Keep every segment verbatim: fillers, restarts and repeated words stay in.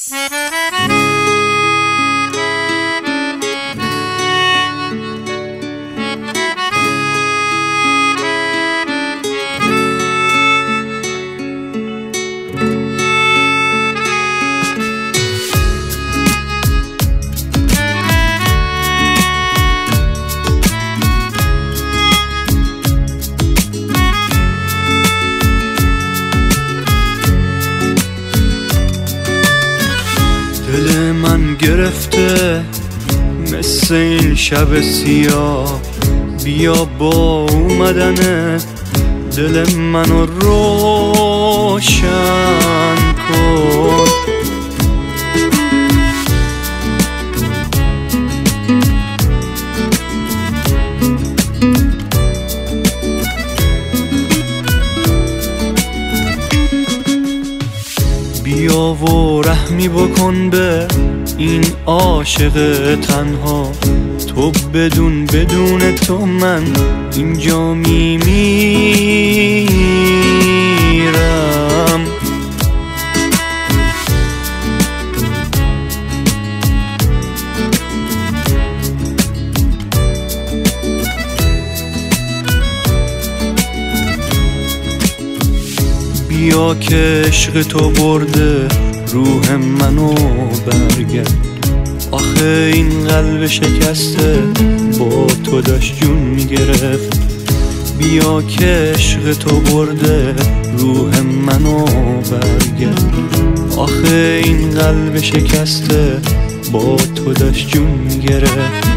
دل من گرفته مثل این شب سیاه، بیا با اومدن دل منو روشن کن. بیا و رحمی بکن به این عاشق تنها، تو بدون بدون تو من اینجا میمیرم. بیا که عشق تو برده روح منو برگرد، آخه این قلب شکسته با تو داشت جون میگرفت. بیا که عشق تو برده روح منو برگرد، آخه این قلب شکسته با تو داشت جون میگرفت.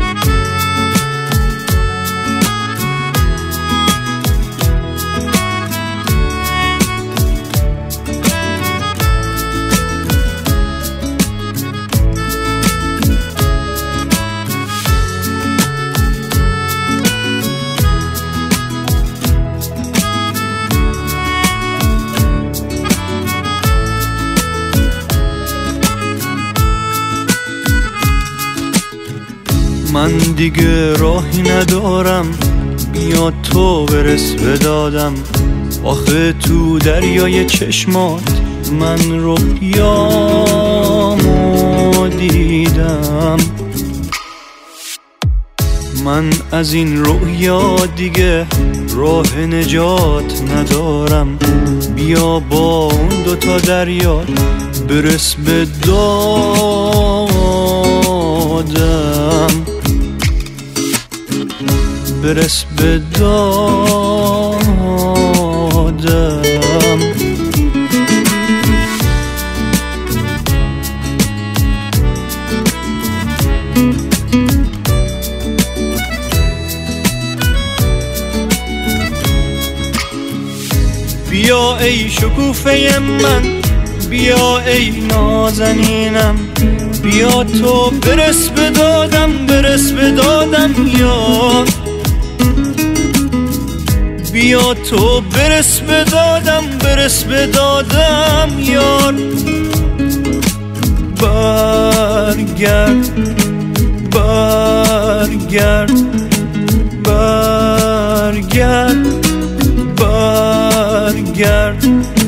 من دیگه راهی ندارم، بیا تو برس به دادم، آخه تو دریای چشمات من رویامو دیدم. من از این رویا دیگه راه نجات ندارم، بیا با اون دوتا دریا برس به دادم، برس به دادم. بیا ای شکوفه من، بیا ای نازنینم، بیا تو برس به دادم، برس به دادم یار. بیا تو برس به دادم، برس به دادم یار. برگرد برگرد برگرد برگرد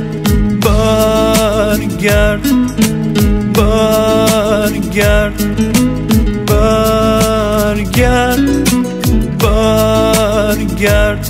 برگرد برگرد برگرد برگرد